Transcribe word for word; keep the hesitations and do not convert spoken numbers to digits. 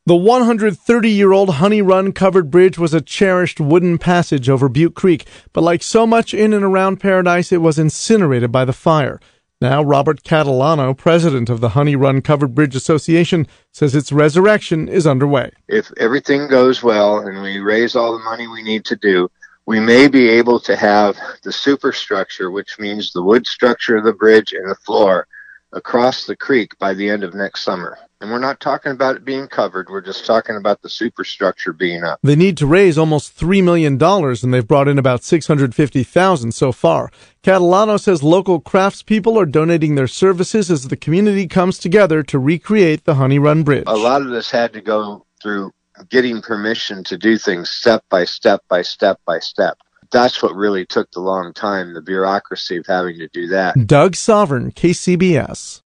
The one hundred thirty-year-old Honey Run covered bridge was a cherished wooden passage over Butte Creek, but like so much in and around Paradise, it was incinerated by the fire. Now, Robert Catalano, president of the Honey Run Covered Bridge Association, says its resurrection is underway. If everything goes well and we raise all the money we need to do, we may be able to have the superstructure, which means the wood structure of the bridge and the floor, across the creek by the end of next summer. And we're not talking about it being covered. We're just talking about the superstructure being up. They need to raise almost three million dollars, and they've brought in about six hundred fifty thousand dollars so far. Catalano says local craftspeople are donating their services as the community comes together to recreate the Honey Run Bridge. A lot of this had to go through getting permission to do things step by step by step by step. That's what really took the long time, the bureaucracy of having to do that. Doug Sovereign, K C B S.